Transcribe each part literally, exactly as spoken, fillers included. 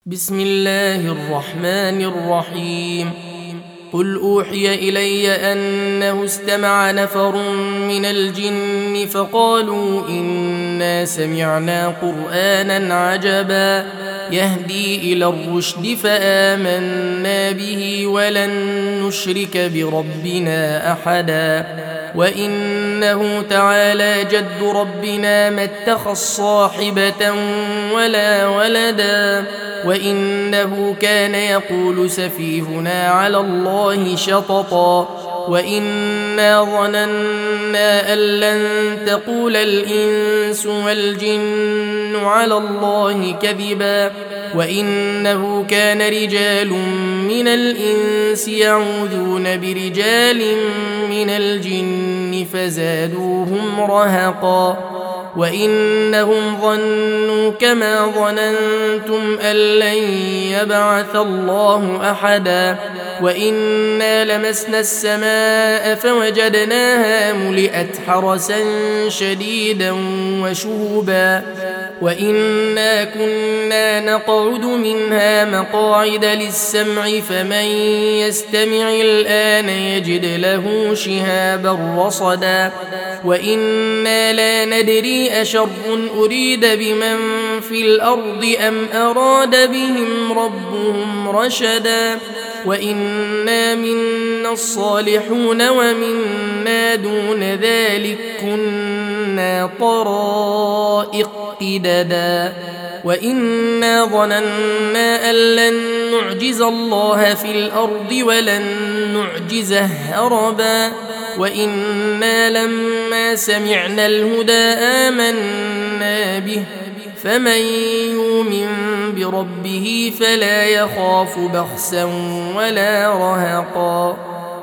بسم الله الرحمن الرحيم قل أوحي إلي أنه استمع نفر من الجن فقالوا إنا سمعنا قرآنا عجبا يهدي إلى الرشد فآمنا به ولن نشرك بربنا أحدا وإنه تعالى جد ربنا ما اتخذ صاحبة ولا ولدا وإنه كان يقول سفيهنا على الله شططا وإنا ظننا أن لن تقول الإنس والجن على الله كذبا وإنه كان رجال من الإنس يعوذون برجال من الجن فزادوهم رهقا وإنهم ظنوا كما ظننتم أن لن يبعث الله أحدا وإنا لمسنا السماء فوجدناها ملئت حرسا شديدا وشهبا وإنا كنا نقعد منها مقاعد للسمع فمن يستمع الآن يجد له شهابا رصدا وإنا لا ندري أشر أريد بمن في الأرض أم أراد بهم ربهم رشدا وإنا منا الصالحون ومنا دون ذلك كنا طرائق قددا وإنا ظننا أن لن نعجز الله في الأرض ولن نعجزه هربا وإنا لما سمعنا الهدى آمنا به فمن يؤمن بربه فلا يخاف بخسا ولا رهقا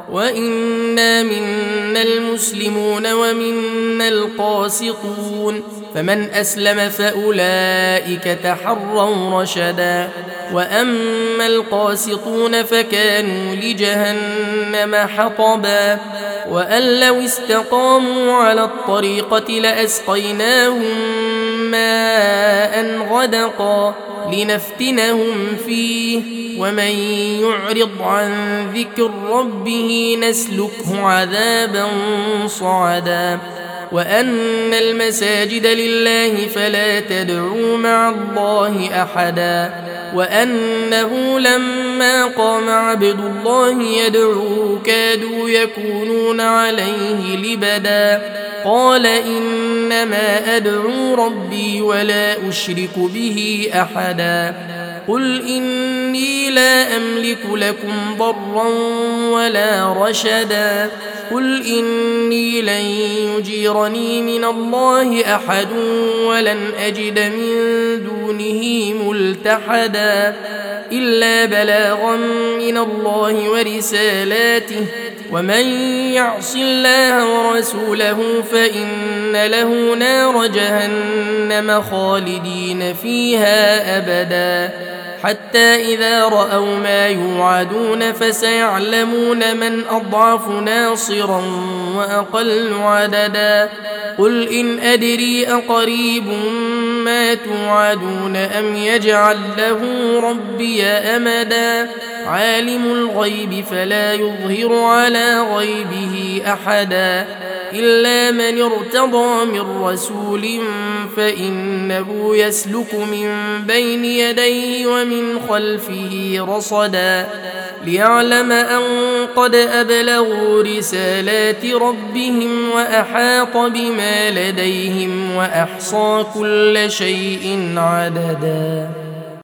وإنا منا المسلمون ومنا القاسطون فمن أسلم فأولئك تحروا رشدا وأما القاسطون فكانوا لجهنم حطبا وأن لو استقاموا على الطريقة لأسقيناهم ماء غدقا لنفتنهم فيه ومن يعرض عن ذكر ربه نسلكه عذابا صعدا وأن المساجد لله فلا تدعوا مع الله أحدا وأنه لما قام عبد الله يدعوه كادوا يكونون عليه لبدا قال إنما أدعو ربي ولا أشرك به أحدا قل إني لا أملك لكم ضرا ولا رشدا قل إني لن يجيرني من الله أحد ولن أجد من دونه ملتحدا إلا بلاغا من الله ورسالاته ومن يعص الله ورسوله فإن له نار جهنم خالدين فيها أبدا حتى إذا رأوا ما يوعدون فسيعلمون من أضعف ناصرا وأقل عددا قل إن أدري أقريب ما توعدون أم يجعل له ربي أمدا عالم الغيب فلا يظهر على غيبه أحدا إلا من ارتضى من رسول فإنه يسلك من بين يديه ومن خلفه رصدا ليعلم أن قد أبلغوا رسالات ربهم وأحاط بما لديهم وأحصى كل شيء عددا.